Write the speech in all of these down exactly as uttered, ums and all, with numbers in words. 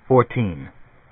fourteen.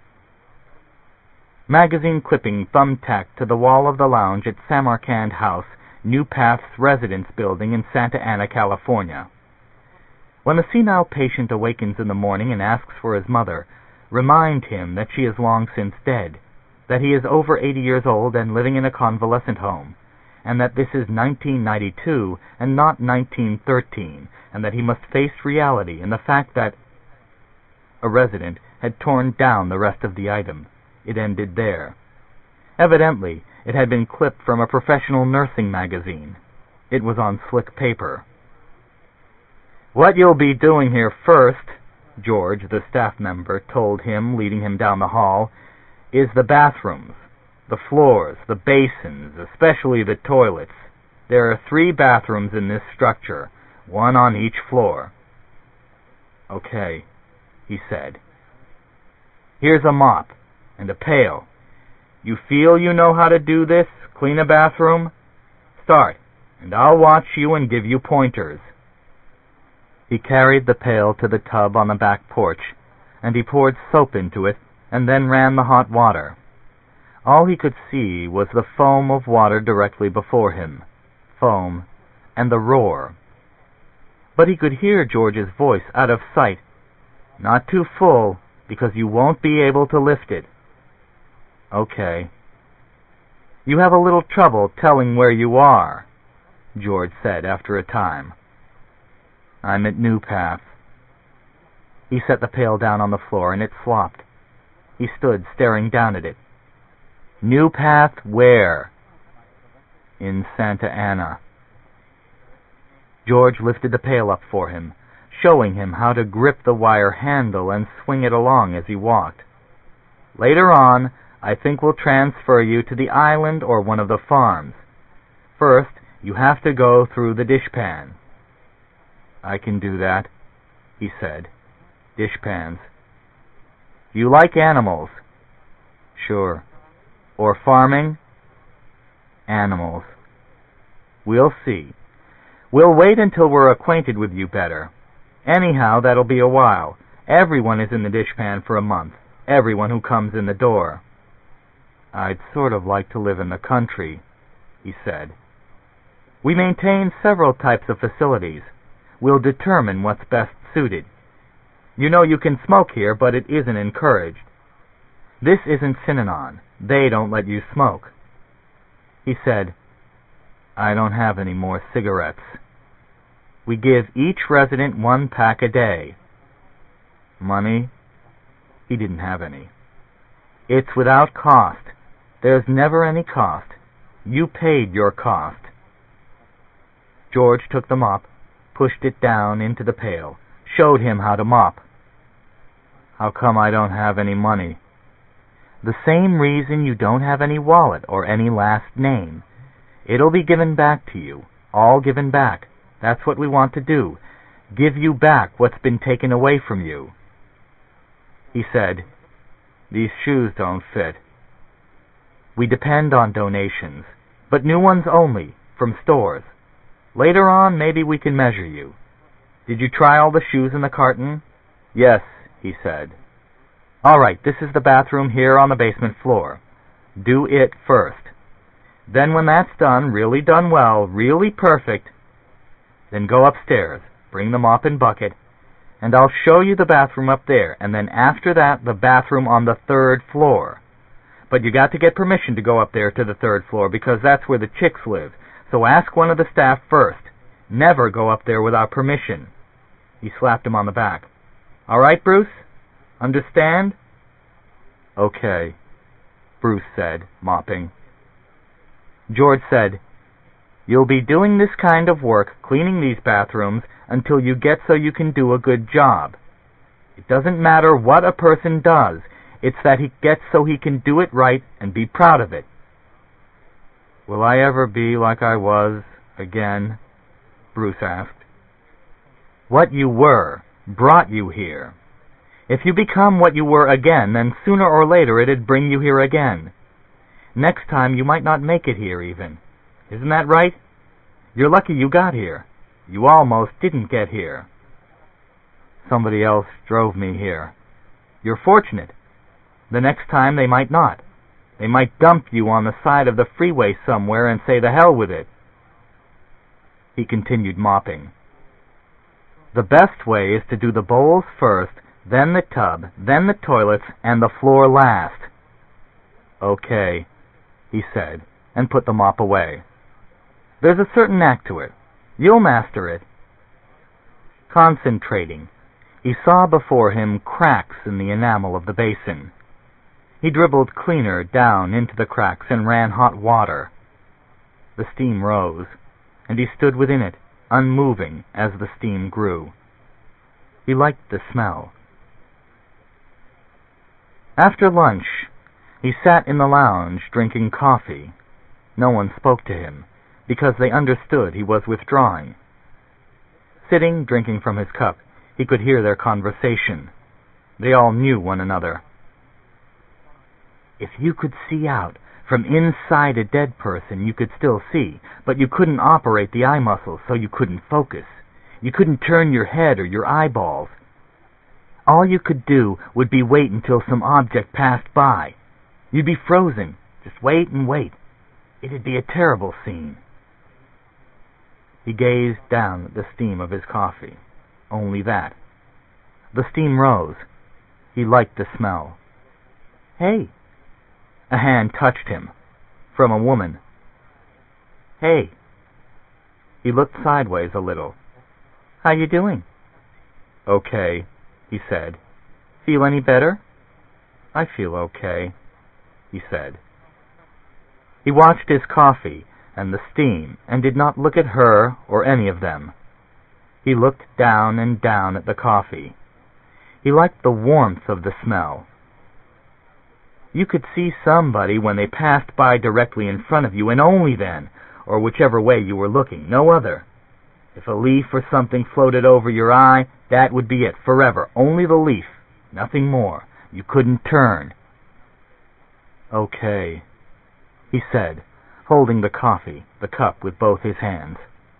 Magazine clipping thumbtacked to the wall of the lounge at Samarkand House, New Path's residence building in Santa Ana, California. When a senile patient awakens in the morning and asks for his mother, remind him that she is long since dead, that he is over eighty years old and living in a convalescent home, and that this is nineteen ninety-two and not nineteen thirteen, and that he must face reality and the fact that a resident had torn down the rest of the item. It ended there. Evidently, it had been clipped from a professional nursing magazine. It was on slick paper. "What you'll be doing here first," George, the staff member, told him, leading him down the hall, "is the bathrooms, the floors, the basins, especially the toilets. There are three bathrooms in this structure, one on each floor." "Okay," he said. "Here's a mop and a pail. You feel you know how to do this, clean a bathroom? Start, and I'll watch you and give you pointers." He carried the pail to the tub on the back porch, and he poured soap into it, and then ran the hot water. All he could see was the foam of water directly before him, foam, and the roar. But he could hear George's voice out of sight. "Not too full, because you won't be able to lift it." "Okay." "You have a little trouble telling where you are," George said after a time. "I'm at New Path." He set the pail down on the floor, and it flopped. He stood staring down at it. "New Path where?" "In Santa Ana." George lifted the pail up for him, showing him how to grip the wire handle and swing it along as he walked. "Later on, I think we'll transfer you to the island or one of the farms. First, you have to go through the dishpan." "I can do that," he said. "Dishpans." "You like animals?" "Sure." "Or farming?" "Animals." "We'll see. We'll wait until we're acquainted with you better. Anyhow, that'll be a while. Everyone is in the dishpan for a month. Everyone who comes in the door." "I'd sort of like to live in the country," he said. "We maintain several types of facilities. We'll determine what's best suited. You know you can smoke here, but it isn't encouraged. This isn't Synanon. They don't let you smoke." He said, "I don't have any more cigarettes. We give each resident one pack a day." "Money?" He didn't have any. "It's without cost. There's never any cost. You paid your cost." George took the mop, pushed it down into the pail, showed him how to mop. "How come I don't have any money?" "The same reason you don't have any wallet or any last name. It'll be given back to you, all given back. That's what we want to do, give you back what's been taken away from you." He said, "These shoes don't fit." "We depend on donations, but new ones only, from stores. Later on, maybe we can measure you. Did you try all the shoes in the carton?" "Yes," he said. "All right, this is the bathroom here on the basement floor. Do it first. Then when that's done, really done well, really perfect, then go upstairs, bring the mop and bucket, and I'll show you the bathroom up there, and then after that, the bathroom on the third floor. But you got to get permission to go up there to the third floor, because that's where the chicks live. So ask one of the staff first. Never go up there without permission." He slapped him on the back. "All right, Bruce? Understand?" "Okay," Bruce said, mopping. George said, "You'll be doing this kind of work, cleaning these bathrooms, until you get so you can do a good job. It doesn't matter what a person does. It's that he gets so he can do it right and be proud of it." "Will I ever be like I was again?" Bruce asked. "What you were brought you here. If you become what you were again, then sooner or later it'd bring you here again. Next time you might not make it here even. Isn't that right? You're lucky you got here. You almost didn't get here." "Somebody else drove me here." You're fortunate. The next time they might not. They might dump you on the side of the freeway somewhere and say the hell with it. He continued mopping. The best way is to do the bowls first, then the tub, then the toilets, and the floor last. Okay, he said, and put the mop away. There's a certain knack to it. You'll master it. Concentrating, he saw before him cracks in the enamel of the basin. He dribbled cleaner down into the cracks and ran hot water. The steam rose, and he stood within it, unmoving as the steam grew. He liked the smell. After lunch, he sat in the lounge drinking coffee. No one spoke to him, because they understood he was withdrawing. Sitting, drinking from his cup, he could hear their conversation. They all knew one another. If you could see out from inside a dead person, you could still see, but you couldn't operate the eye muscles, so you couldn't focus. You couldn't turn your head or your eyeballs. All you could do would be wait until some object passed by. You'd be frozen. Just wait and wait. It'd be a terrible scene. He gazed down at the steam of his coffee. Only that. The steam rose. He liked the smell. Hey! A hand touched him. From a woman. Hey! He looked sideways a little. How you doing? Okay, he said. Feel any better? I feel okay, he said. He watched his coffee and the steam, and did not look at her or any of them. He looked down and down at the coffee. He liked the warmth of the smell. You could see somebody when they passed by directly in front of you, and only then, or whichever way you were looking, no other. If a leaf or something floated over your eye, that would be it, forever. Only the leaf, nothing more. You couldn't turn. Okay, he said, holding the coffee, the cup, with both his hands.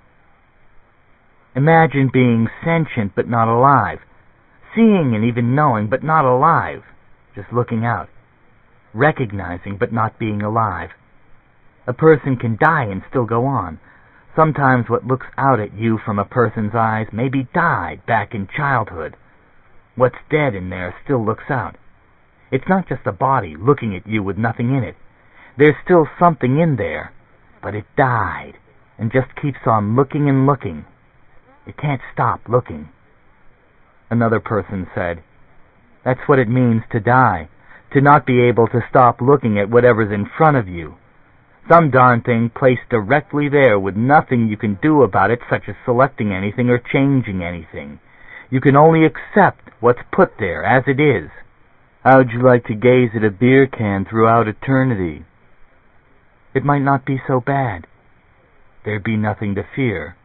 Imagine being sentient but not alive, seeing and even knowing but not alive, just looking out, recognizing but not being alive. A person can die and still go on. Sometimes what looks out at you from a person's eyes maybe died back in childhood. What's dead in there still looks out. It's not just a body looking at you with nothing in it. There's still something in there, but it died and just keeps on looking and looking. It can't stop looking. Another person said, That's what it means to die, to not be able to stop looking at whatever's in front of you. Some darn thing placed directly there with nothing you can do about it, such as selecting anything or changing anything. You can only accept what's put there as it is. How'd you like to gaze at a beer can throughout eternity? It might not be so bad. There'd be nothing to fear.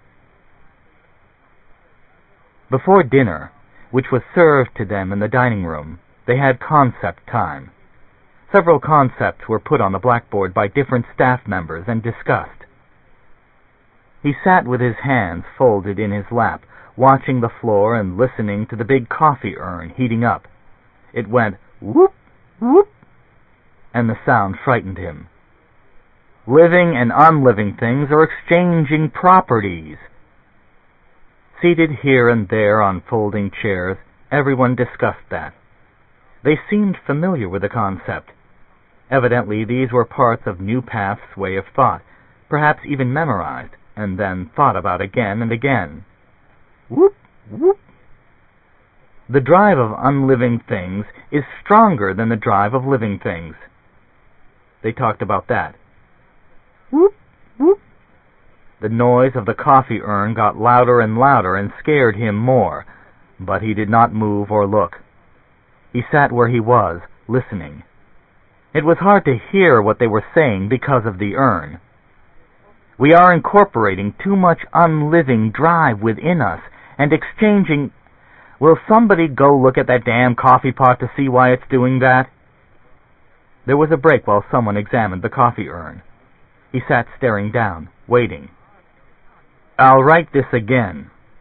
Before dinner, which was served to them in the dining room, they had concept time. Several concepts were put on the blackboard by different staff members and discussed. He sat with his hands folded in his lap, watching the floor and listening to the big coffee urn heating up. It went whoop, whoop, and the sound frightened him. Living and unliving things are exchanging properties. Seated here and there on folding chairs, everyone discussed that. They seemed familiar with the concept. Evidently, these were parts of New Path's way of thought, perhaps even memorized, and then thought about again and again. Whoop, whoop. The drive of unliving things is stronger than the drive of living things. They talked about that. Whoop, whoop. The noise of the coffee urn got louder and louder and scared him more, but he did not move or look. He sat where he was, listening. It was hard to hear what they were saying because of the urn. We are incorporating too much unliving drive within us and exchanging... Will somebody go look at that damn coffee pot to see why it's doing that? There was a break while someone examined the coffee urn. He sat staring down, waiting. I'll write this again.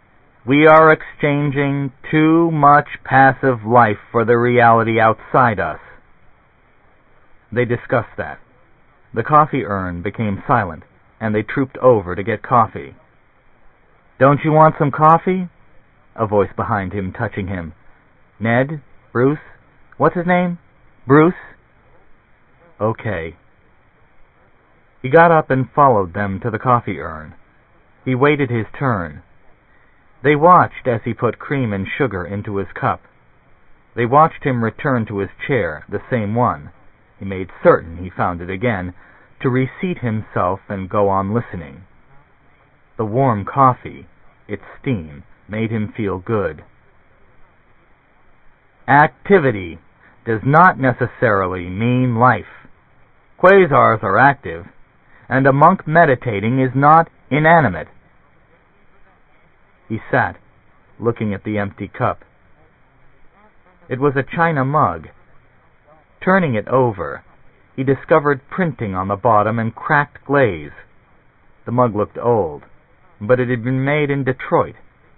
We are exchanging too much passive life for the reality outside us. They discussed that. The coffee urn became silent, and they trooped over to get coffee. "Don't you want some coffee?" A voice behind him touching him. "Ned? Bruce? What's his name? Bruce?" "Okay." He got up and followed them to the coffee urn. He waited his turn. They watched as he put cream and sugar into his cup. They watched him return to his chair, the same one. He made certain he found it again, to reseat himself and go on listening. The warm coffee, its steam, made him feel good. Activity does not necessarily mean life. Quasars are active, and a monk meditating is not inanimate. He sat, looking at the empty cup. It was a china mug. Turning it over, he discovered printing on the bottom and cracked glaze. The mug looked old, but it had been made in Detroit.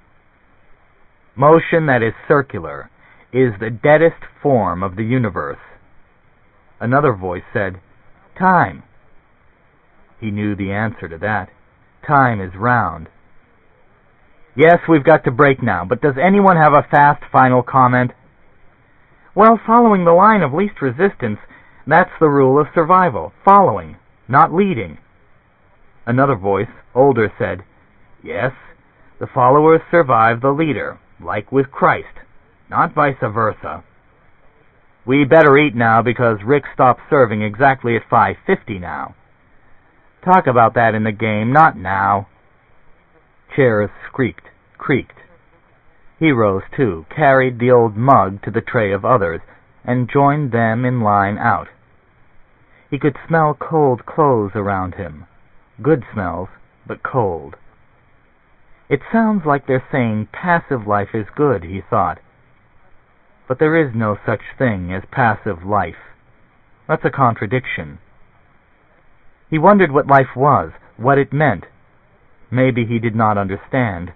Motion that is circular is the deadest form of the universe. Another voice said, "Time." He knew the answer to that. Time is round. "Yes, we've got to break now, but does anyone have a fast final comment?" "Well, following the line of least resistance, that's the rule of survival. Following, not leading." Another voice, older, said, "Yes, the followers survive the leader, like with Christ, not vice versa." "We better eat now because Rick stopped serving exactly at five fifty now." "Talk about that in the game, not now." Chairs squeaked, creaked. He rose too, carried the old mug to the tray of others, and joined them in line out. He could smell cold clothes around him. Good smells, but cold. It sounds like they're saying passive life is good, he thought. But there is no such thing as passive life. That's a contradiction. He wondered what life was, what it meant. Maybe he did not understand.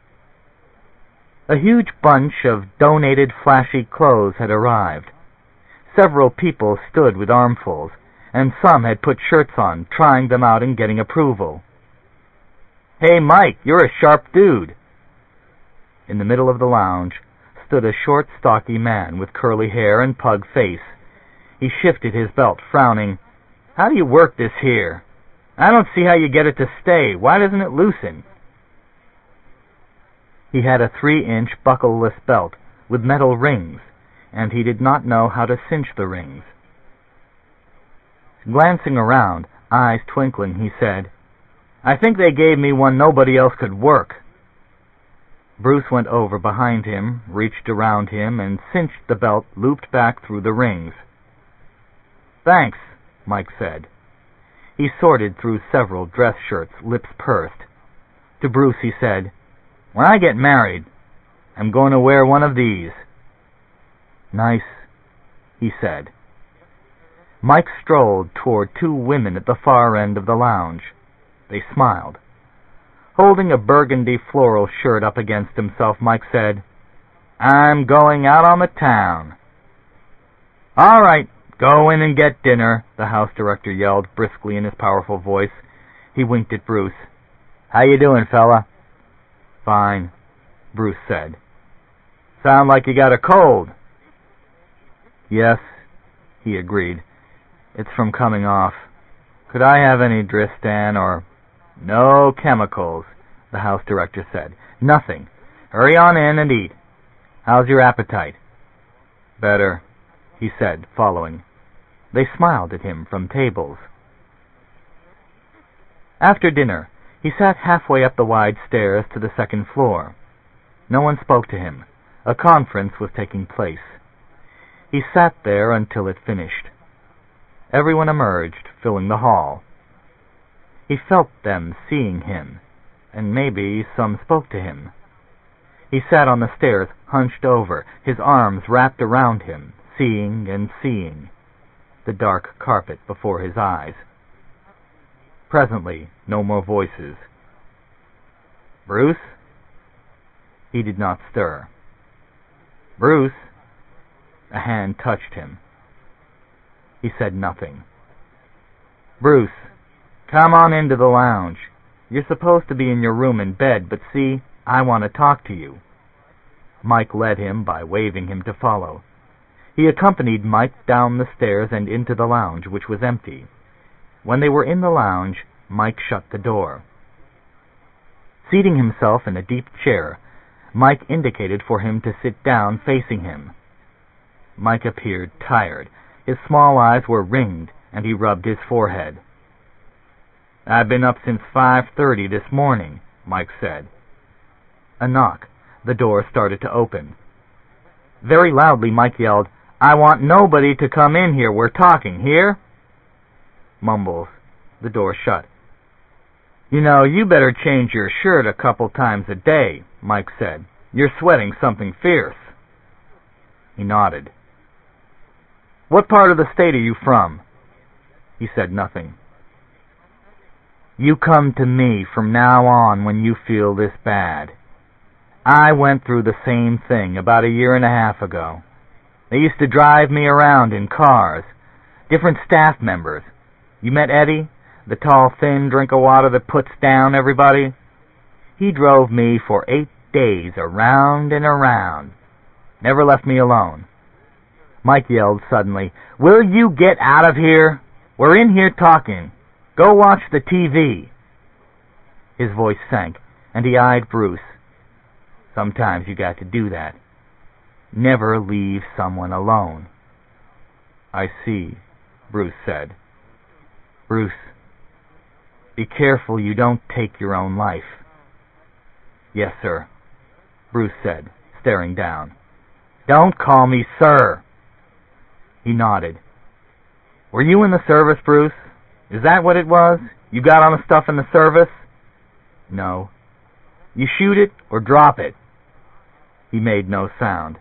A huge bunch of donated flashy clothes had arrived. Several people stood with armfuls, and some had put shirts on, trying them out and getting approval. "Hey, Mike, you're a sharp dude." In the middle of the lounge stood a short, stocky man with curly hair and pug face. He shifted his belt, frowning. "How do you work this here? I don't see how you get it to stay. Why doesn't it loosen?" He had a three-inch buckleless belt with metal rings, and he did not know how to cinch the rings. Glancing around, eyes twinkling, he said, "I think they gave me one nobody else could work." Bruce went over behind him, reached around him, and cinched the belt looped back through the rings. "Thanks," Mike said. He sorted through several dress shirts, lips pursed. To Bruce he said, "When I get married, I'm going to wear one of these." "Nice," he said. Mike strolled toward two women at the far end of the lounge. They smiled. Holding a burgundy floral shirt up against himself, Mike said, "I'm going out on the town." "All right, go in and get dinner," the house director yelled briskly in his powerful voice. He winked at Bruce. "How you doing, fella?" "Fine," Bruce said. "Sound like you got a cold." "Yes," he agreed. "It's from coming off. Could I have any Dristan or—" "No chemicals," the house director said. "Nothing. Hurry on in and eat. How's your appetite?" "Better," he said, following. They smiled at him from tables. After dinner, he sat halfway up the wide stairs to the second floor. No one spoke to him. A conference was taking place. He sat there until it finished. Everyone emerged, filling the hall. He felt them seeing him, and maybe some spoke to him. He sat on the stairs, hunched over, his arms wrapped around him, seeing and seeing, the dark carpet before his eyes. Presently, no more voices. "Bruce?" He did not stir. "Bruce!" A hand touched him. He said nothing. "Bruce, come on into the lounge. You're supposed to be in your room in bed, but see, I want to talk to you." Mike led him by waving him to follow. He accompanied Mike down the stairs and into the lounge, which was empty. When they were in the lounge, Mike shut the door. Seating himself in a deep chair, Mike indicated for him to sit down facing him. Mike appeared tired. His small eyes were ringed, and he rubbed his forehead. "I've been up since five thirty this morning," Mike said. A knock. The door started to open. Very loudly, Mike yelled, "I want nobody to come in here. We're talking, hear?" Mumbles. The door shut. "You know, you better change your shirt a couple times a day," Mike said. "You're sweating something fierce." He nodded. "What part of the state are you from?" He said nothing. "You come to me from now on when you feel this bad. I went through the same thing about a year and a half ago. They used to drive me around in cars, different staff members. You met Eddie, the tall, thin drink of water that puts down everybody? He drove me for eight days around and around. Never left me alone." Mike yelled suddenly, "Will you get out of here? We're in here talking. Go watch the T V." His voice sank, and he eyed Bruce. "Sometimes you got to do that. Never leave someone alone." "I see," Bruce said. "Bruce, be careful you don't take your own life." "Yes, sir," Bruce said, staring down. "Don't call me sir." He nodded. "Were you in the service, Bruce? Is that what it was? You got on the stuff in the service?" "No." "You shoot it or drop it?" He made no sound.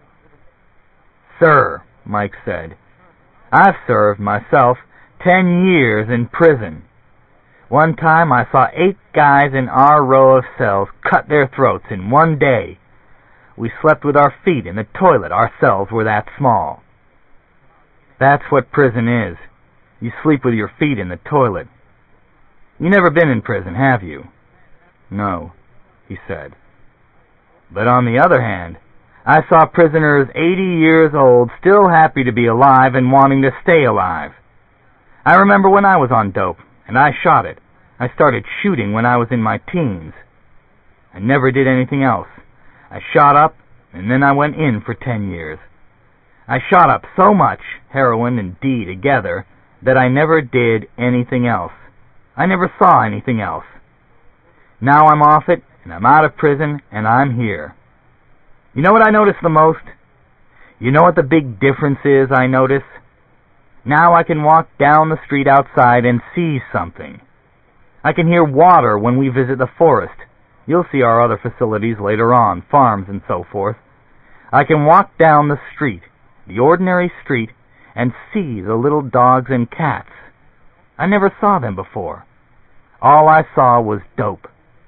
"Sir," Mike said, "I've served myself ten years in prison. One time I saw eight guys in our row of cells cut their throats in one day. We slept with our feet in the toilet. Our cells were that small." "That's what prison is. You sleep with your feet in the toilet. You never been in prison, have you?" "No," he said. "But on the other hand, I saw prisoners eighty years old still happy to be alive and wanting to stay alive. I remember when I was on dope, and I shot it. I started shooting when I was in my teens. I never did anything else. I shot up, and then I went in for ten years. I shot up so much, heroin and D together, that I never did anything else. I never saw anything else. Now I'm off it, and I'm out of prison, and I'm here. You know what I notice the most? You know what the big difference is I notice? Now I can walk down the street outside and see something. I can hear water when we visit the forest. You'll see our other facilities later on, farms and so forth. I can walk down the street, the ordinary street, and see the little dogs and cats. I never saw them before. All I saw was dope."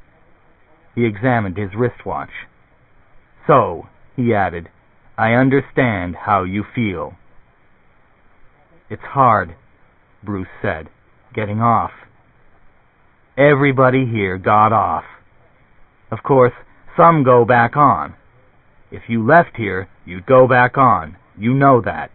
He examined his wristwatch. "So," he added, "I understand how you feel." "It's hard," Bruce said, "getting off." "Everybody here got off. Of course, some go back on. If you left here, you'd go back on. You know that."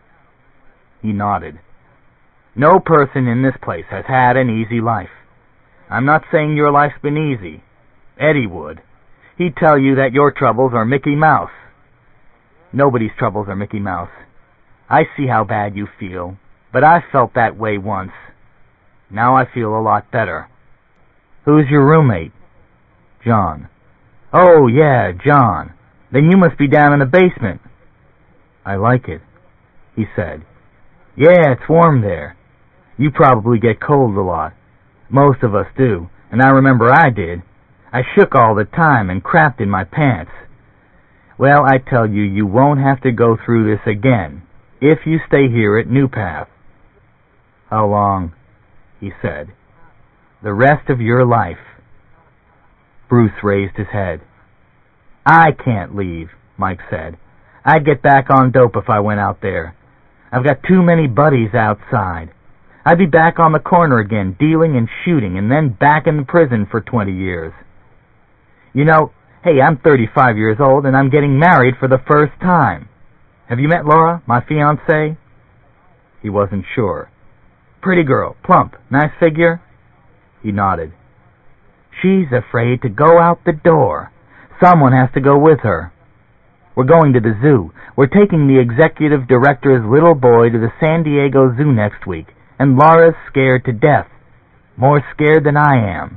He nodded. "No person in this place has had an easy life. I'm not saying your life's been easy. Eddie would. He'd tell you that your troubles are Mickey Mouse. Nobody's troubles are Mickey Mouse. I see how bad you feel, but I felt that way once. Now I feel a lot better." "Who's your roommate?" "John." "Oh, yeah, John. Then you must be down in the basement." "I like it," he said. "Yeah, it's warm there. You probably get cold a lot. Most of us do, and I remember I did. I shook all the time and crapped in my pants. Well, I tell you, you won't have to go through this again if you stay here at New Path." "How long?" he said. "The rest of your life." Bruce raised his head. I can't leave, Mike said. I'd get back on dope if I went out there. I've got too many buddies outside. I'd be back on the corner again, dealing and shooting, and then back in the prison for twenty years. You know, hey, I'm thirty-five years old, and I'm getting married for the first time. Have you met Laura, my fiancée? He wasn't sure. Pretty girl, plump, nice figure? He nodded. She's afraid to go out the door. Someone has to go with her. We're going to the zoo. We're taking the executive director's little boy to the San Diego Zoo next week, and Laura's scared to death. More scared than I am.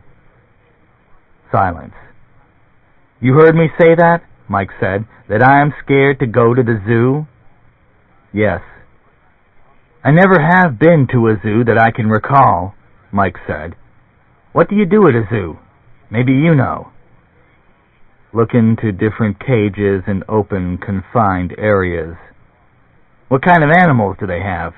Silence. You heard me say that? Mike said. That I am scared to go to the zoo? Yes. I never have been to a zoo that I can recall, Mike said. What do you do at a zoo? Maybe you know. Look into different cages and open, confined areas. What kind of animals do they have?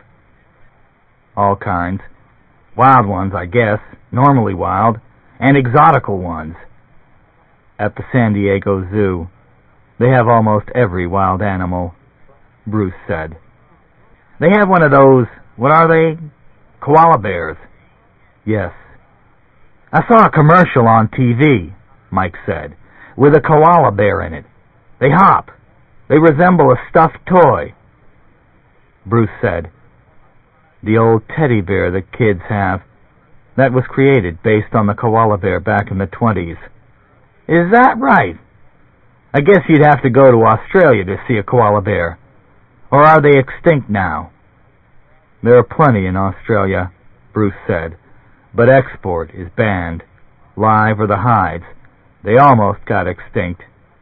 All kinds. Wild ones, I guess, normally wild, and exotical ones. At the San Diego Zoo, they have almost every wild animal, Bruce said. They have one of those, what are they? Koala bears. Yes. I saw a commercial on T V, Mike said, with a koala bear in it. They hop. They resemble a stuffed toy. Bruce said, the old teddy bear the kids have, that was created based on the koala bear back in the twenties. Is that right? I guess you'd have to go to Australia to see a koala bear. Or are they extinct now? There are plenty in Australia, Bruce said, but export is banned. Live or the hides. They almost got extinct.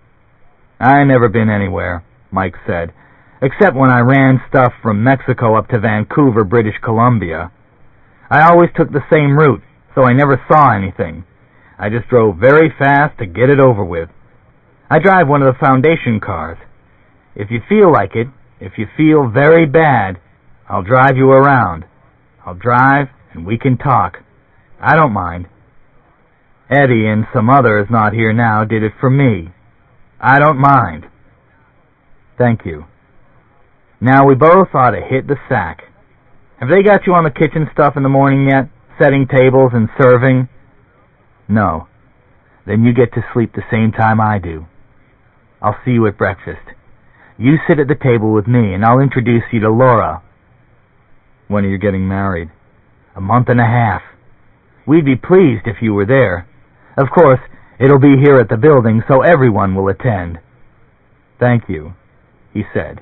I never been anywhere, Mike said, except when I ran stuff from Mexico up to Vancouver, British Columbia. I always took the same route, so I never saw anything. I just drove very fast to get it over with. I drive one of the Foundation cars. If you feel like it, if you feel very bad, I'll drive you around. I'll drive and we can talk. I don't mind. Eddie and some others not here now did it for me. I don't mind. Thank you. Now we both ought to hit the sack. Have they got you on the kitchen stuff in the morning yet? Setting tables and serving? No. Then you get to sleep the same time I do. I'll see you at breakfast. You sit at the table with me, and I'll introduce you to Laura. When are you getting married? A month and a half. We'd be pleased if you were there. Of course, it'll be here at the building, so everyone will attend. Thank you, he said.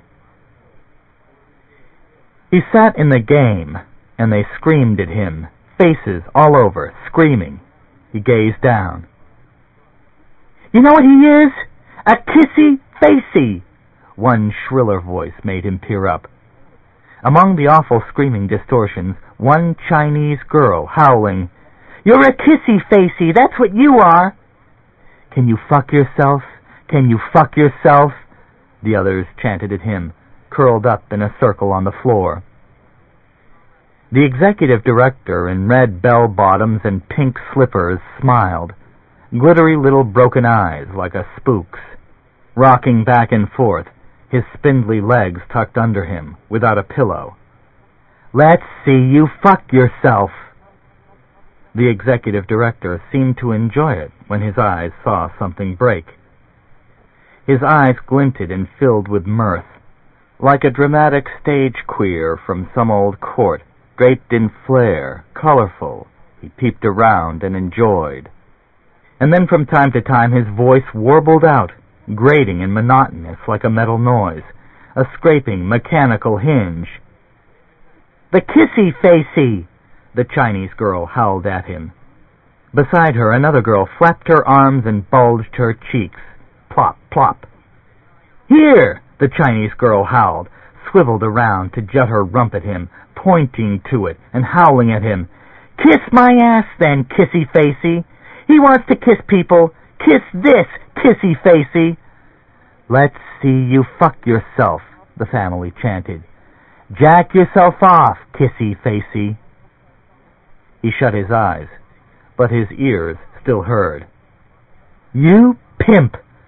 He sat in the game, and they screamed at him, faces all over, screaming. He gazed down. You know what he is? A kissy-facey! One shriller voice made him peer up. Among the awful screaming distortions, one Chinese girl howling, You're a kissy-facey, that's what you are! Can you fuck yourself? Can you fuck yourself? The others chanted at him, curled up in a circle on the floor. The executive director in red bell-bottoms and pink slippers smiled, glittery little broken eyes like a spook's, rocking back and forth, his spindly legs tucked under him, without a pillow. Let's see you fuck yourself. The executive director seemed to enjoy it when his eyes saw something break. His eyes glinted and filled with mirth, like a dramatic stage queer from some old court, draped in flair, colorful. He peeped around and enjoyed. And then from time to time his voice warbled out, grating and monotonous like a metal noise, a scraping, mechanical hinge. The kissy-facey! The Chinese girl howled at him. Beside her, another girl flapped her arms and bulged her cheeks. Plop, plop. Here! The Chinese girl howled, swiveled around to jut her rump at him, pointing to it and howling at him. Kiss my ass, then, kissy-facey! He wants to kiss people. Kiss this, kissy-facey! Let's see you fuck yourself, the family chanted. Jack yourself off, kissy-facey. He shut his eyes, but his ears still heard. You pimp!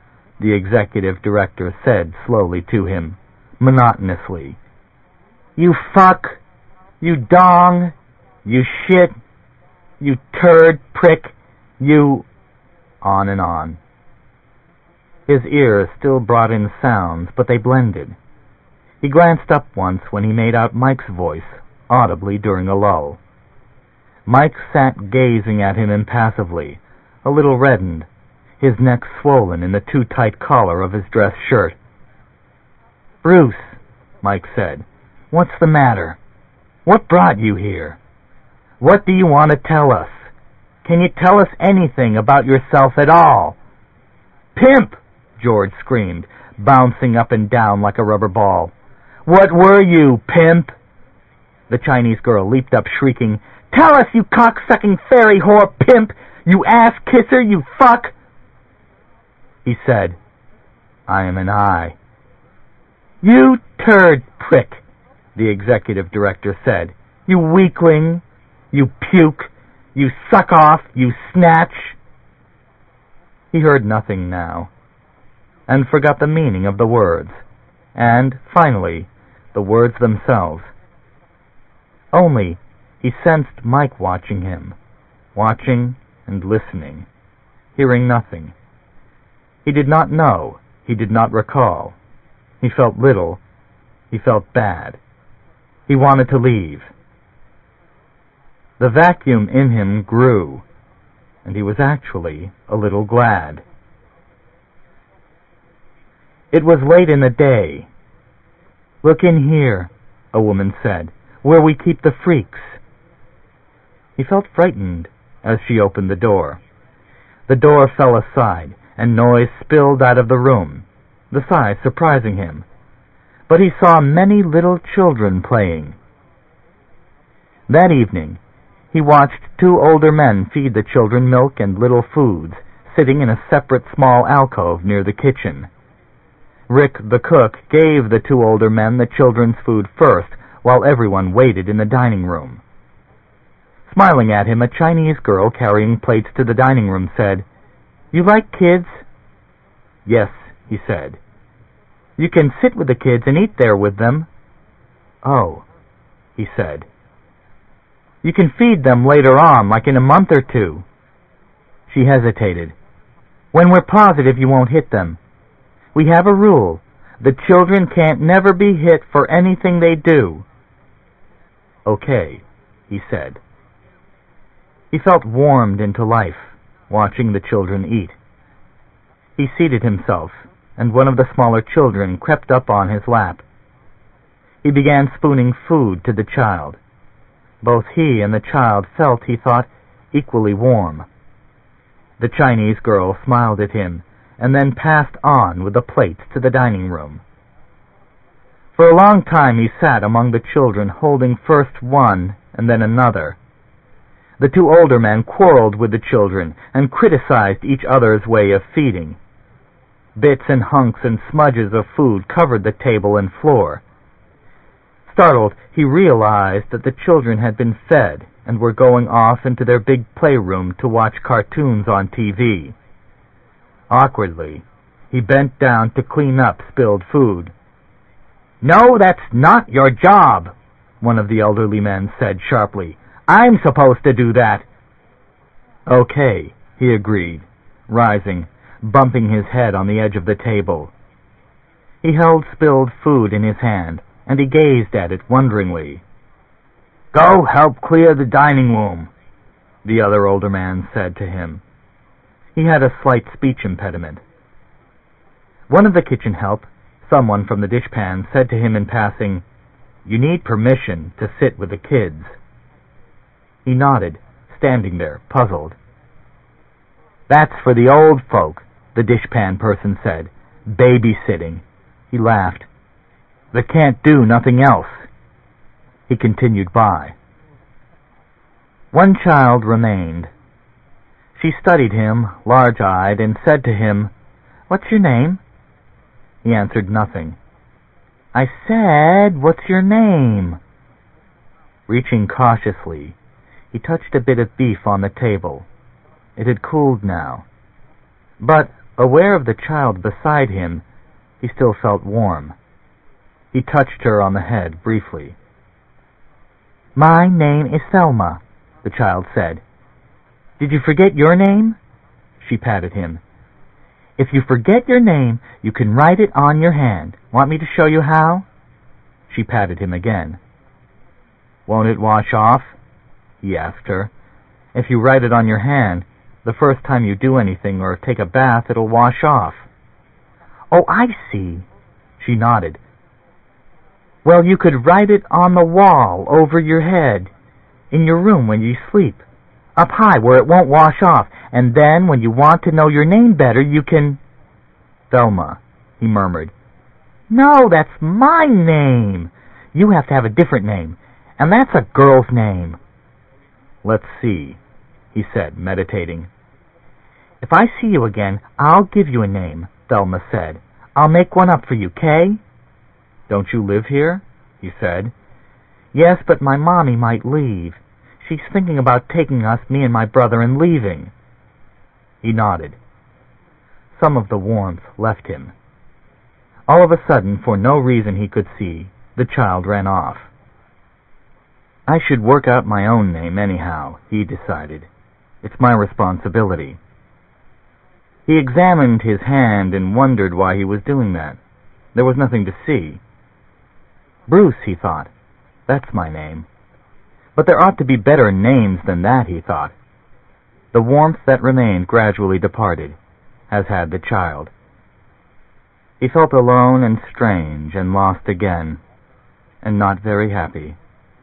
the executive director said slowly to him, monotonously. "You fuck, you dong, you shit, you turd prick, you..." on and on. His ears still brought in sounds, but they blended. He glanced up once when he made out Mike's voice, audibly during a lull. Mike sat gazing at him impassively, a little reddened, his neck swollen in the too-tight collar of his dress shirt. "Bruce," Mike said, "what's the matter? What brought you here? What do you want to tell us? Can you tell us anything about yourself at all?" "Pimp!" George screamed, bouncing up and down like a rubber ball. "What were you, pimp?" The Chinese girl leaped up, shrieking, "Tell us, you cock-sucking fairy whore pimp! You ass-kisser, you fuck!" He said, "I am an I." "You turd prick," the executive director said. "You weakling, you puke, you suck-off, you snatch." He heard nothing now, and forgot the meaning of the words, and, finally, the words themselves. Only he sensed Mike watching him, watching and listening, hearing nothing. He did not know, he did not recall. He felt little, he felt bad. He wanted to leave. The vacuum in him grew, and he was actually a little glad. It was late in the day. "Look in here," a woman said, "where we keep the freaks." He felt frightened as she opened the door. The door fell aside, and noise spilled out of the room, the size surprising him. But he saw many little children playing. That evening, he watched two older men feed the children milk and little foods, sitting in a separate small alcove near the kitchen. Rick, the cook, gave the two older men the children's food first, while everyone waited in the dining room. Smiling at him, a Chinese girl carrying plates to the dining room said, "You like kids?" "Yes," he said. "You can sit with the kids and eat there with them." "Oh," he said. "You can feed them later on, like in a month or two." She hesitated. "When we're positive you won't hit them. We have a rule. The children can't never be hit for anything they do." "Okay," he said. He felt warmed into life, watching the children eat. He seated himself, and one of the smaller children crept up on his lap. He began spooning food to the child. Both he and the child felt, he thought, equally warm. The Chinese girl smiled at him, and then passed on with the plates to the dining room. For a long time he sat among the children, holding first one and then another. The two older men quarreled with the children and criticized each other's way of feeding. Bits and hunks and smudges of food covered the table and floor. Startled, he realized that the children had been fed and were going off into their big playroom to watch cartoons on T V. Awkwardly, he bent down to clean up spilled food. "No, that's not your job," one of the elderly men said sharply. "I'm supposed to do that." "Okay," he agreed, rising, bumping his head on the edge of the table. He held spilled food in his hand, and he gazed at it wonderingly. "Go help clear the dining room," the other older man said to him. He had a slight speech impediment. One of the kitchen help, someone from the dishpan, said to him in passing, "You need permission to sit with the kids." He nodded, standing there, puzzled. "That's for the old folk," the dishpan person said. "Babysitting." He laughed. "They can't do nothing else." He continued by. One child remained. She studied him, large-eyed, and said to him, "What's your name?" He answered nothing. "I said, what's your name?" Reaching cautiously, he touched a bit of beef on the table. It had cooled now. "But Aware of the child beside him, he still felt warm. He touched her on the head briefly. "My name is Thelma," the child said. "Did you forget your name?" She patted him. "If you forget your name, you can write it on your hand. Want me to show you how?" She patted him again. "Won't it wash off?" he asked her. "If you write it on your hand, the first time you do anything or take a bath, it'll wash off." "Oh, I see." She nodded. "Well, you could write it on the wall over your head, in your room when you sleep, up high where it won't wash off, and then when you want to know your name better, you can—" "Thelma," he murmured. "No, that's my name. You have to have a different name, and that's a girl's name." "Let's see," he said, meditating. "If I see you again, I'll give you a name," Thelma said. "I'll make one up for you, Kay?" "Don't you live here?" he said. "Yes, but my mommy might leave. She's thinking about taking us, me and my brother, and leaving." He nodded. Some of the warmth left him. All of a sudden, for no reason he could see, the child ran off. "I should work out my own name anyhow," he decided. "It's my responsibility." He examined his hand and wondered why he was doing that. There was nothing to see. "Bruce," he thought. "That's my name. But there ought to be better names than that," he thought. The warmth that remained gradually departed, as had the child. He felt alone and strange and lost again, and not very happy.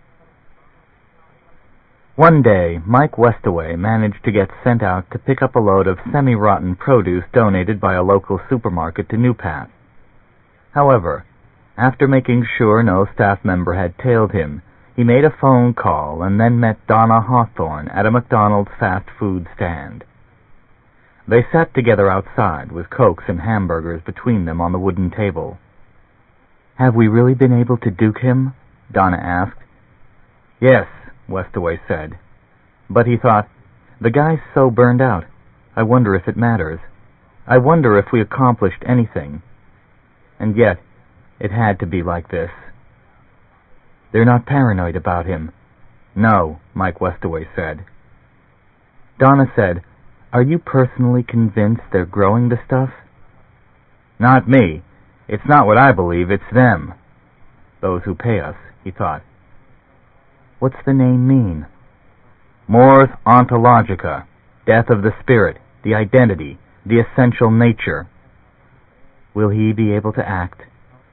One day, Mike Westaway managed to get sent out to pick up a load of semi-rotten produce donated by a local supermarket to New Path. However, after making sure no staff member had tailed him, he made a phone call and then met Donna Hawthorne at a McDonald's fast food stand. They sat together outside, with Cokes and hamburgers between them on the wooden table. "Have we really been able to duke him?" Donna asked. "Yes," Westaway said. But he thought, the guy's so burned out. I wonder if it matters. I wonder if we accomplished anything. And yet, it had to be like this. "They're not paranoid about him." "No," Mike Westaway said. Donna said, "Are you personally convinced they're growing the stuff?" "Not me. It's not what I believe, it's them." "Those who pay us," he thought. "What's the name mean?" "Mors Ontologica, death of the spirit, the identity, the essential nature." "Will he be able to act?"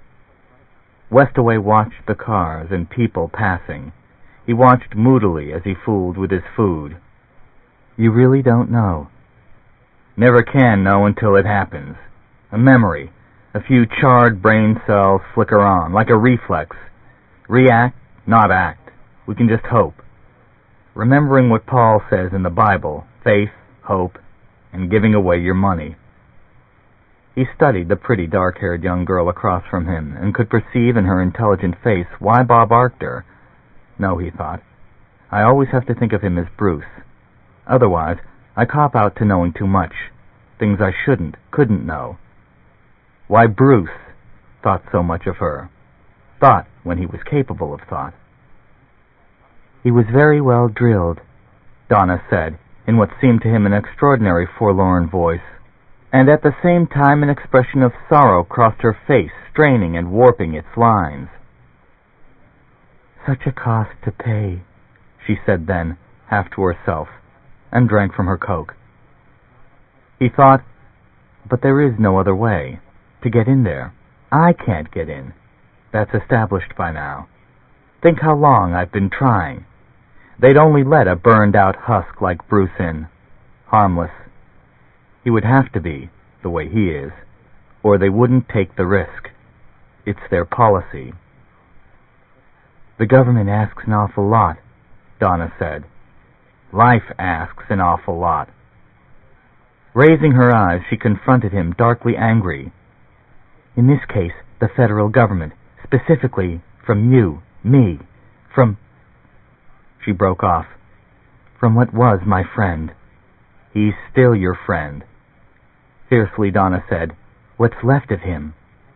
Westaway watched the cars and people passing. He watched moodily as he fooled with his food. "You really don't know?" "Never can know until it happens. A memory. A few charred brain cells flicker on, like a reflex. React, not act. We can just hope. Remembering what Paul says in the Bible, faith, hope, and giving away your money." He studied the pretty dark-haired young girl across from him and could perceive in her intelligent face why Bob arked her. No, he thought, I always have to think of him as Bruce. Otherwise, I cop out to knowing too much, things I shouldn't, couldn't know. Why Bruce thought so much of her, thought when he was capable of thought. "He was very well drilled," Donna said, in what seemed to him an extraordinary forlorn voice, and at the same time an expression of sorrow crossed her face, straining and warping its lines. "Such a cost to pay," she said then, half to herself, and drank from her Coke. He thought, but there is no other way. To get in there. I can't get in. That's established by now. Think how long I've been trying. They'd only let a burned-out husk like Bruce in. Harmless. He would have to be, the way he is, or they wouldn't take the risk. It's their policy. "The government asks an awful lot," Donna said. "Life asks an awful lot." Raising her eyes, she confronted him, darkly angry. "In this case, the federal government, specifically from you, me, from—" She broke off. "From what was my friend. He's still your friend." Fiercely, Donna said, "What's left of him?"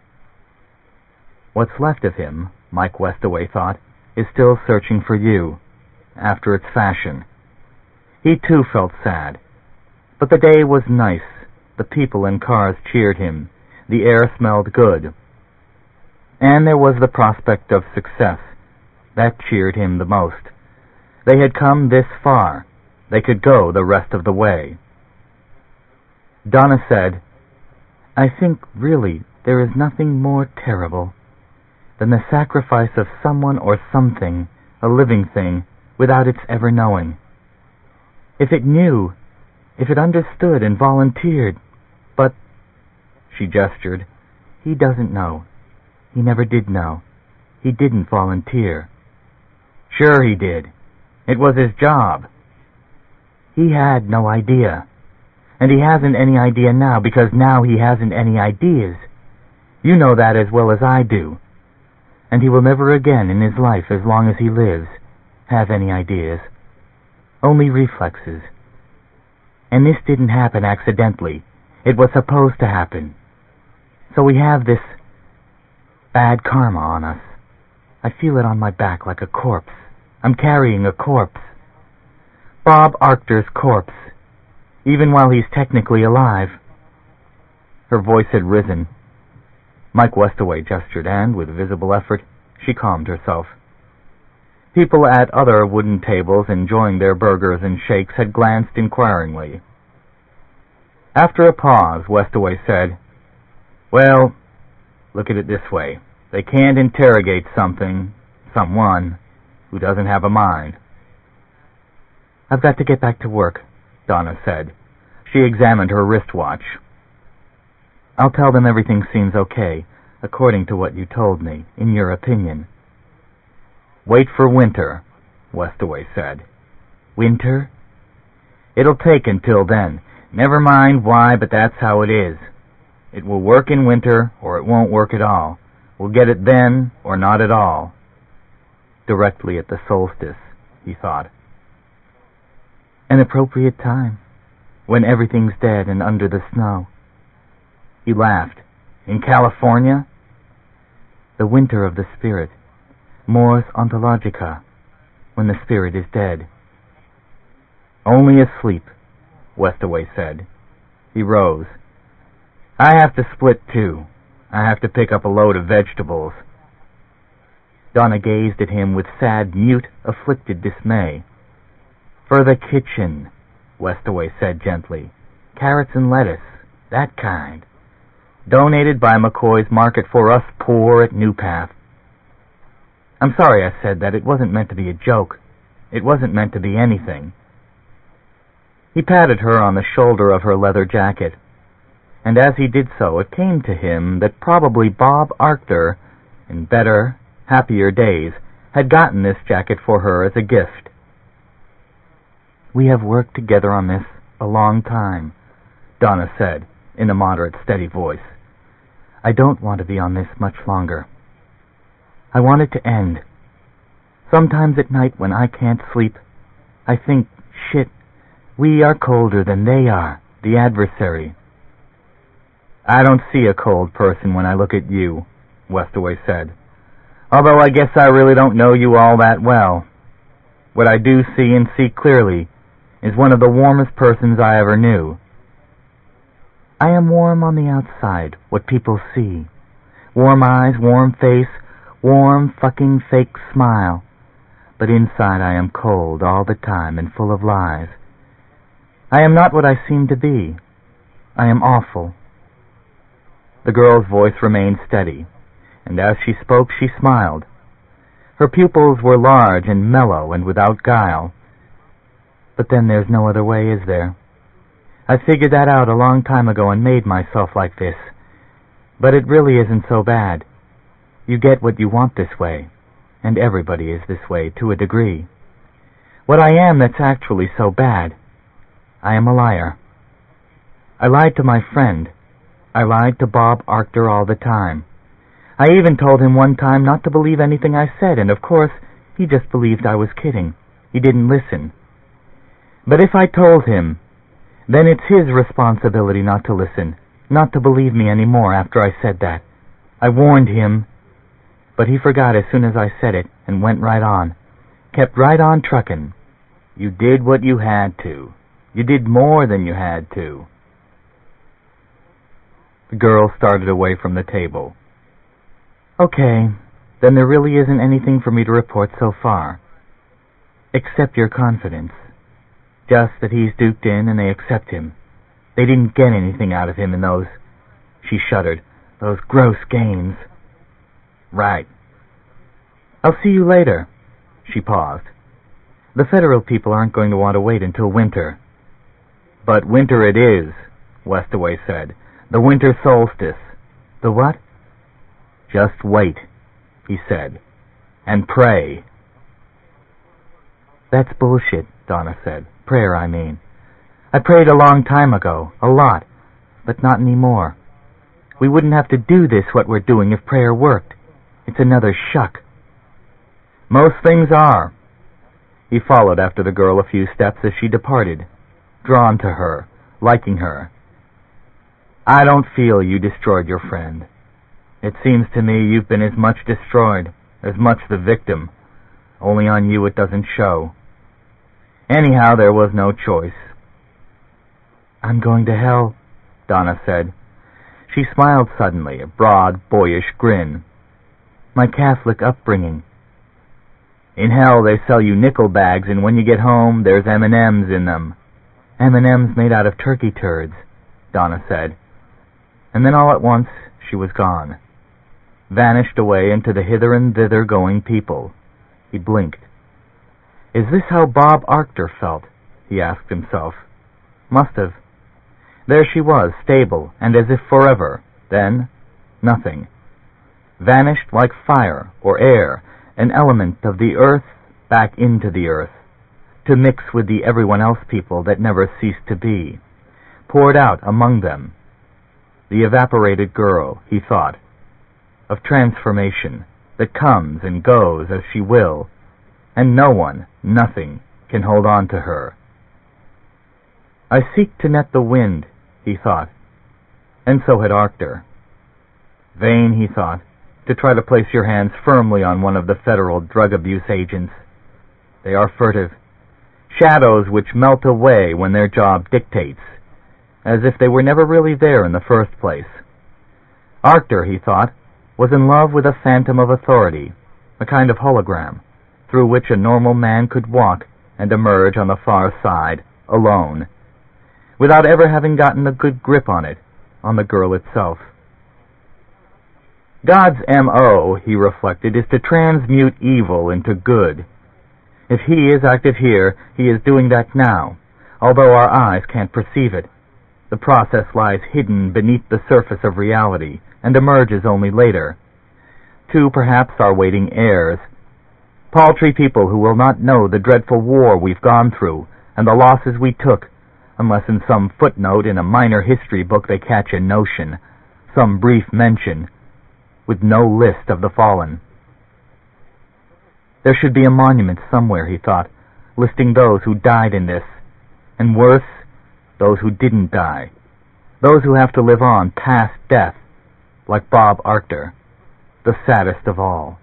What's left of him, Mike Westaway thought, is still searching for you, after its fashion. He too felt sad. But the day was nice. The people and cars cheered him. The air smelled good. And there was the prospect of success. That cheered him the most. They had come this far. They could go the rest of the way. Donna said, "I think, really, there is nothing more terrible than the sacrifice of someone or something, a living thing, without its ever knowing. If it knew, if it understood and volunteered, but," she gestured, "he doesn't know. He never did know. He didn't volunteer." "Sure he did. It was his job." "He had no idea. And he hasn't any idea now, because now he hasn't any ideas. You know that as well as I do. And he will never again in his life, as long as he lives, have any ideas. Only reflexes. And this didn't happen accidentally. It was supposed to happen. So we have this bad karma on us. I feel it on my back like a corpse. I'm carrying a corpse. Bob Arctor's corpse. Even while he's technically alive." Her voice had risen. Mike Westaway gestured, and, with visible effort, she calmed herself. People at other wooden tables enjoying their burgers and shakes had glanced inquiringly. After a pause, Westaway said, "Well, look at it this way. They can't interrogate something, someone, who doesn't have a mind." "I've got to get back to work," Donna said. She examined her wristwatch. "I'll tell them everything seems okay, according to what you told me, in your opinion." "Wait for winter," Westaway said. "Winter?" "It'll take until then. Never mind why, but that's how it is. It will work in winter, or it won't work at all. We'll get it then, or not at all." Directly at the solstice, he thought. "An appropriate time, when everything's dead and under the snow." He laughed. "In California?" "The winter of the spirit, Mors Ontologica, when the spirit is dead." "Only asleep," Westaway said. He rose. "I have to split, too. I have to pick up a load of vegetables." Donna gazed at him with sad, mute, afflicted dismay. "For the kitchen," Westaway said gently. "Carrots and lettuce, that kind. Donated by McCoy's Market for us poor at Newpath." "I'm sorry I said that. It wasn't meant to be a joke. It wasn't meant to be anything." He patted her on the shoulder of her leather jacket, and as he did so it came to him that probably Bob Arctor, in better, happier days, had gotten this jacket for her as a gift. "We have worked together on this a long time," Donna said, in a moderate, steady voice. "I don't want to be on this much longer. I want it to end. Sometimes at night when I can't sleep, I think, shit, we are colder than they are, the adversary." "I don't see a cold person when I look at you," Westaway said. "Although I guess I really don't know you all that well. What I do see, and see clearly, is one of the warmest persons I ever knew." "I am warm on the outside, what people see. Warm eyes, warm face, warm fucking fake smile. But inside I am cold all the time and full of lies. I am not what I seem to be. I am awful." The girl's voice remained steady, and as she spoke she smiled. Her pupils were large and mellow and without guile. "But then there's no other way, is there? I figured that out a long time ago and made myself like this. But it really isn't so bad. You get what you want this way, and everybody is this way to a degree. What I am that's actually so bad, I am a liar. I lied to my friend. I lied to Bob Arctor all the time. I even told him one time not to believe anything I said, and of course he just believed I was kidding. He didn't listen. But if I told him, then it's his responsibility not to listen, not to believe me any more after I said that. I warned him, but he forgot as soon as I said it and went right on. Kept right on truckin'. You did what you had to. You did more than you had to. The girl started away from the table. Okay, then there really isn't anything for me to report so far. Except your confidence. Just that he's duked in and they accept him. They didn't get anything out of him in those... She shuddered. Those gross games. Right. I'll see you later. She paused. The federal people aren't going to want to wait until winter. But winter it is, Westaway said. The winter solstice. The what? Just wait, he said. And pray. That's bullshit, Donna said. Prayer, I mean. I prayed a long time ago, a lot, but not anymore. We wouldn't have to do this, what we're doing, if prayer worked. It's another shuck. Most things are. He followed after the girl a few steps as she departed, drawn to her, liking her. I don't feel you destroyed your friend. It seems to me you've been as much destroyed, as much the victim. Only on you it doesn't show. Anyhow, there was no choice. I'm going to hell, Donna said. She smiled suddenly, a broad, boyish grin. My Catholic upbringing. In hell they sell you nickel bags, and when you get home, there's M and M's in them. M and M's made out of turkey turds, Donna said. And then all at once she was gone. Vanished away into the hither and thither going people. He blinked. Is this how Bob Arctor felt? He asked himself. Must have. There she was, stable, and as if forever. Then, nothing. Vanished like fire or air, an element of the earth back into the earth, to mix with the everyone else people that never ceased to be. Poured out among them. The evaporated girl, he thought, of transformation that comes and goes as she will, and no one, nothing, can hold on to her. I seek to net the wind, he thought, and so had Arctor. Vain, he thought, to try to place your hands firmly on one of the federal drug abuse agents. They are furtive, shadows which melt away when their job dictates, as if they were never really there in the first place. Arctor, he thought, was in love with a phantom of authority, a kind of hologram, through which a normal man could walk and emerge on the far side, alone, without ever having gotten a good grip on it, on the girl itself. God's M O, he reflected, is to transmute evil into good. If he is active here, he is doing that now, although our eyes can't perceive it. The process lies hidden beneath the surface of reality, and emerges only later. Two, perhaps, are waiting heirs, paltry people who will not know the dreadful war we've gone through, and the losses we took, unless in some footnote in a minor history book they catch a notion, some brief mention, with no list of the fallen. There should be a monument somewhere, he thought, listing those who died in this, and worse, those who didn't die, those who have to live on past death, like Bob Arctor, the saddest of all.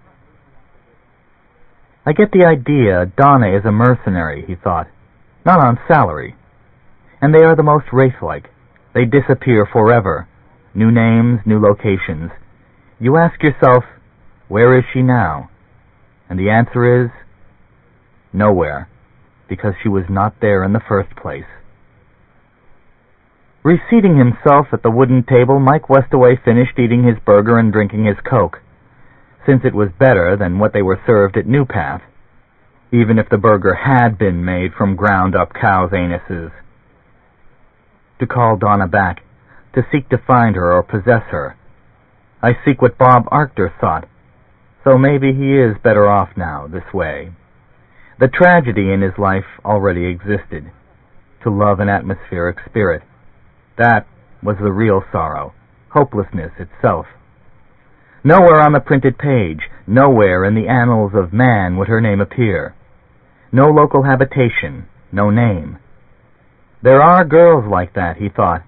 I get the idea Donna is a mercenary, he thought, not on salary. And they are the most wraith-like. They disappear forever. New names, new locations. You ask yourself, where is she now? And the answer is, nowhere, because she was not there in the first place. Reseating himself at the wooden table, Mike Westaway finished eating his burger and drinking his Coke, since it was better than what they were served at New Path, even if the burger had been made from ground-up cows' anuses. To call Donna back, to seek to find her or possess her. I seek what Bob Arctor thought, so maybe he is better off now, this way. The tragedy in his life already existed, to love an atmospheric spirit. That was the real sorrow, hopelessness itself. Nowhere on the printed page, nowhere in the annals of man would her name appear. No local habitation, no name. There are girls like that, he thought,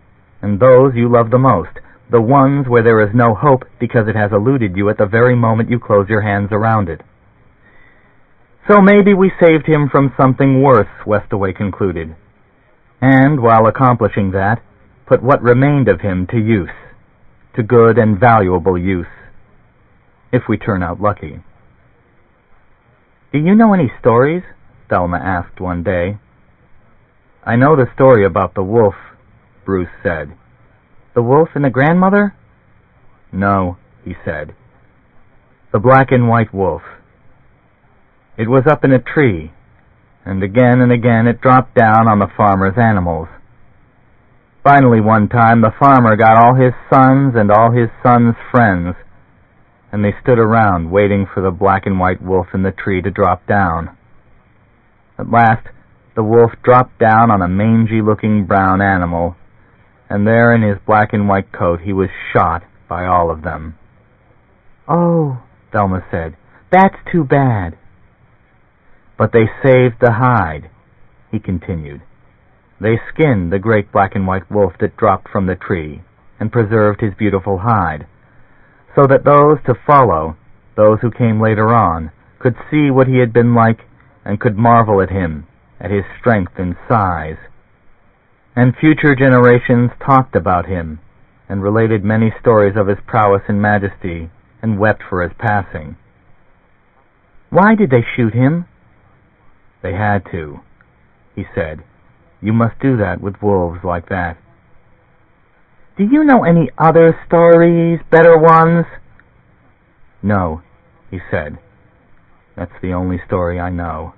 and those you love the most, the ones where there is no hope because it has eluded you at the very moment you close your hands around it. So maybe we saved him from something worse, Westaway concluded, and, while accomplishing that, put what remained of him to use, to good and valuable use, if we turn out lucky. "Do you know any stories?" Thelma asked one day. "I know the story about the wolf," Bruce said. "The wolf and the grandmother?" "No," he said. "The black and white wolf. It was up in a tree, and again and again it dropped down on the farmer's animals. Finally, one time, the farmer got all his sons and all his sons' friends, and they stood around waiting for the black and white wolf in the tree to drop down. At last, the wolf dropped down on a mangy-looking brown animal, and there in his black and white coat he was shot by all of them." "Oh," Thelma said, "that's too bad." "But they saved the hide," he continued. "They skinned the great black and white wolf that dropped from the tree, and preserved his beautiful hide, so that those to follow, those who came later on, could see what he had been like and could marvel at him, at his strength and size. And future generations talked about him, and related many stories of his prowess and majesty, and wept for his passing." "Why did they shoot him?" "They had to," he said. "You must do that with wolves like that." "Do you know any other stories, better ones?" "No," he said. "That's the only story I know."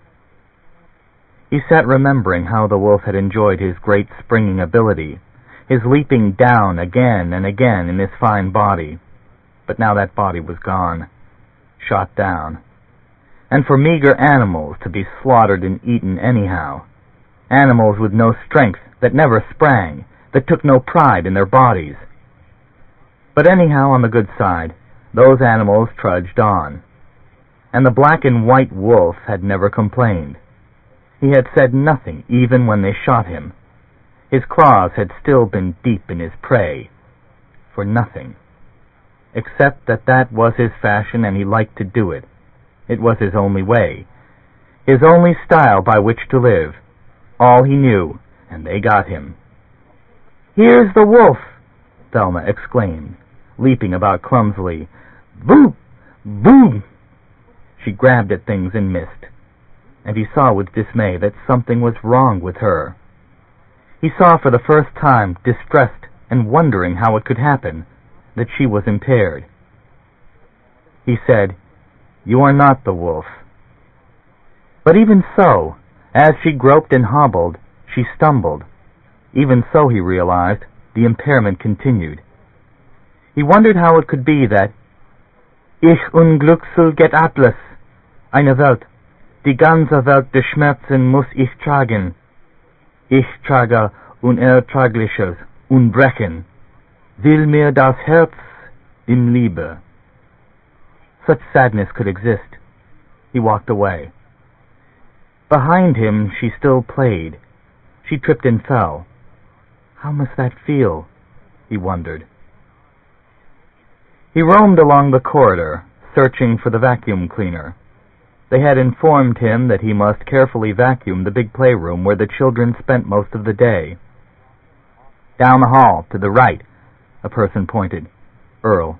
He sat remembering how the wolf had enjoyed his great springing ability, his leaping down again and again in his fine body. But now that body was gone, shot down. And for meager animals to be slaughtered and eaten anyhow, animals with no strength, that never sprang, that took no pride in their bodies. But anyhow, on the good side, those animals trudged on. And the black and white wolf had never complained. He had said nothing even when they shot him. His claws had still been deep in his prey, for nothing, except that that was his fashion and he liked to do it. It was his only way, his only style by which to live, all he knew, and they got him. "Here's the wolf!" Thelma exclaimed, leaping about clumsily. "Boo! Boo!" She grabbed at things and missed, and he saw with dismay that something was wrong with her. He saw for the first time, distressed and wondering how it could happen, that she was impaired. He said, "You are not the wolf." But even so, as she groped and hobbled, she stumbled. Even so, he realized, the impairment continued. He wondered how it could be that "Ich unglücksel get atlas, eine Welt, die ganze Welt des Schmerzen muss ich tragen. Ich trage unertragliches Unbrechen, will mir das Herz im Liebe." Such sadness could exist. He walked away. Behind him she still played. She tripped and fell. How must that feel? He wondered. He roamed along the corridor, searching for the vacuum cleaner. They had informed him that he must carefully vacuum the big playroom where the children spent most of the day. "Down the hall, to the right," a person pointed. "Earl."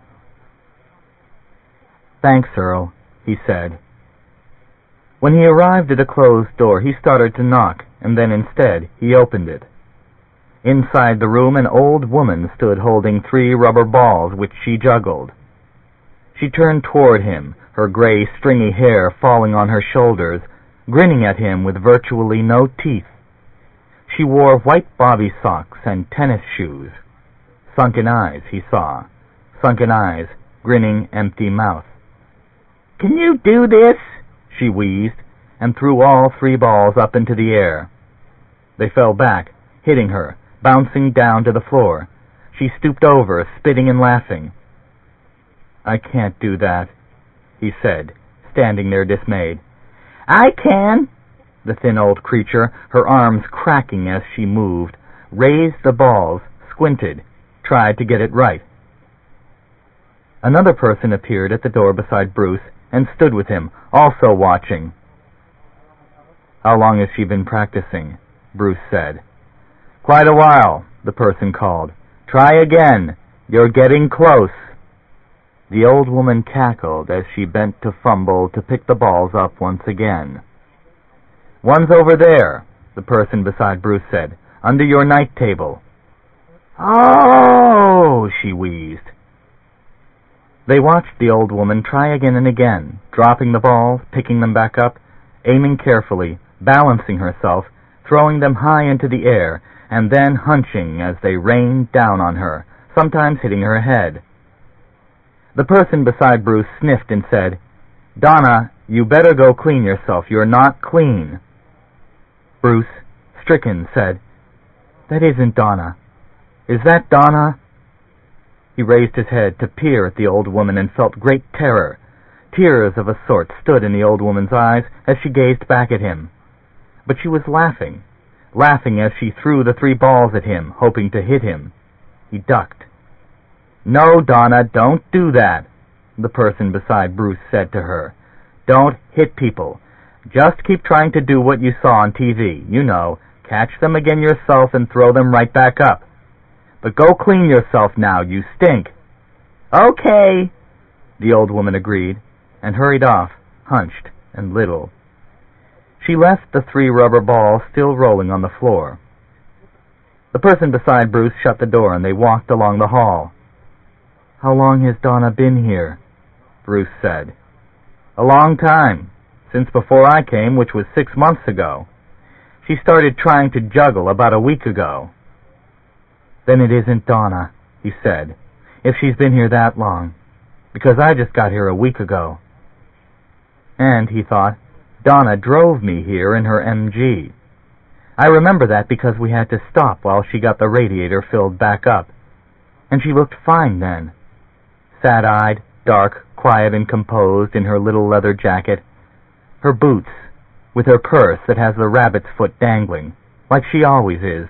"Thanks, Earl," he said. When he arrived at a closed door, he started to knock, and then instead he opened it. Inside the room, an old woman stood holding three rubber balls which she juggled. She turned toward him, her gray, stringy hair falling on her shoulders, grinning at him with virtually no teeth. She wore white bobby socks and tennis shoes. Sunken eyes, he saw. Sunken eyes, grinning, empty mouth. "Can you do this?" she wheezed, and threw all three balls up into the air. They fell back, hitting her, bouncing down to the floor. She stooped over, spitting and laughing. "I can't do that," he said, standing there dismayed. "I can." The thin old creature, her arms cracking as she moved, raised the balls, squinted, tried to get it right. Another person appeared at the door beside Bruce and stood with him, also watching. "How long has she been practicing?" Bruce said. "Quite a while," the person called. "Try again. You're getting close." The old woman cackled as she bent to fumble to pick the balls up once again. "One's over there," the person beside Bruce said, "under your night table." "Oh," she wheezed. They watched the old woman try again and again, dropping the balls, picking them back up, aiming carefully, balancing herself, throwing them high into the air, and then hunching as they rained down on her, sometimes hitting her head. The person beside Bruce sniffed and said, "Donna, you better go clean yourself. You're not clean." Bruce, stricken, said, "That isn't Donna. Is that Donna?" He raised his head to peer at the old woman and felt great terror. Tears of a sort stood in the old woman's eyes as she gazed back at him. But she was laughing, laughing as she threw the three balls at him, hoping to hit him. He ducked. "No, Donna, don't do that," the person beside Bruce said to her. "Don't hit people. Just keep trying to do what you saw on T V. You know, catch them again yourself and throw them right back up. But go clean yourself now, you stink." "Okay," the old woman agreed, and hurried off, hunched and little. She left the three rubber balls still rolling on the floor. The person beside Bruce shut the door, and they walked along the hall. "How long has Donna been here?" Bruce said. "A long time, since before I came, which was six months ago. She started trying to juggle about a week ago." "Then it isn't Donna," he said, "if she's been here that long, because I just got here a week ago. And," he thought, "Donna drove me here in her M G. I remember that because we had to stop while she got the radiator filled back up. And she looked fine then. Sad-eyed, dark, quiet and composed in her little leather jacket. Her boots, with her purse that has the rabbit's foot dangling, like she always is."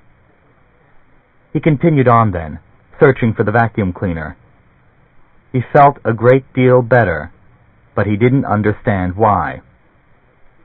He continued on then, searching for the vacuum cleaner. He felt a great deal better, but he didn't understand why.